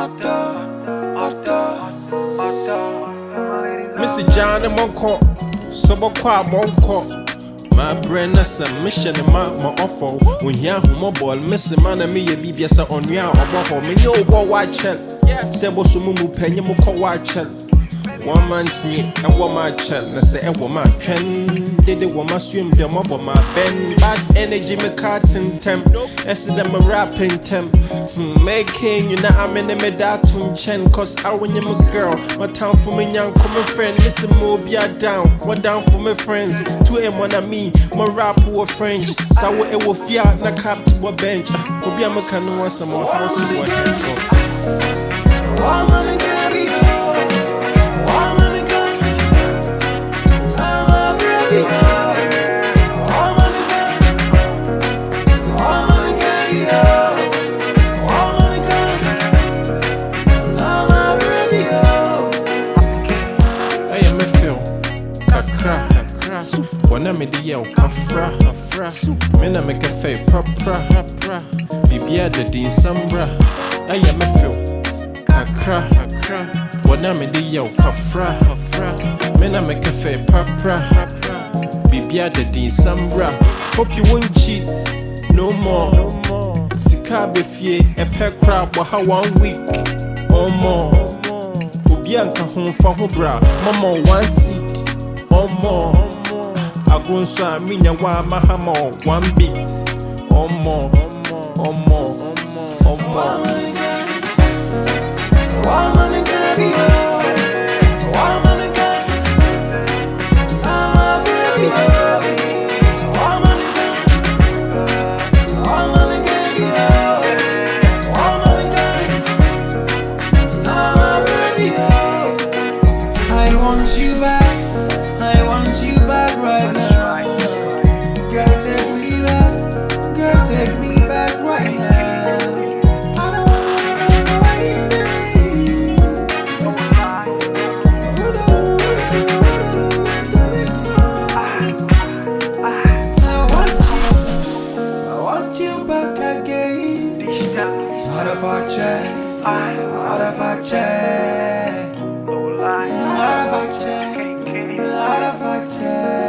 Missy John and Monco, Sobokwa Monco. My brain is a mission in my offer. When you have mobile, Missy Man and me, a BBS on ya or Boho, me no go watch it. Sebo Sumumu Penny Moko watch it. 1 man's knee and 1 man child. I say, I want my trend. Did the woman swim the mob on my bend? Bad energy, me cards in temp. I see them a rapping temp. Making you know, I'm in the middle to chen. Cause I when you're my girl, my town for me young, come friend. Listen, move ya down. What down for my friends? 2M1 on me, my rap who are French. So it will fear, na cap to a bench. Will be a mechanic once some more house to work. When I'm in the yell, kafra, men I make a fake propra, Bibia the Dean Sambra. I am a feel kakra, when I'm in the yell, kafra, men I make a fake propra, Bibia the Dean Sambra. Hope you won't cheat no more. Sikabe fie, a pet crab, or how 1 week or more. Ubianka home for Hobra, Mama 1 seat or more. I go so I mean ya one mahamo 1 beat or more. I want you back. I want you back right now. Girl, take me back. Girl, take me back right now. I don't wanna run away. I want you back again. Out of our chair, out of our chair. Out of our chair, out of our chair.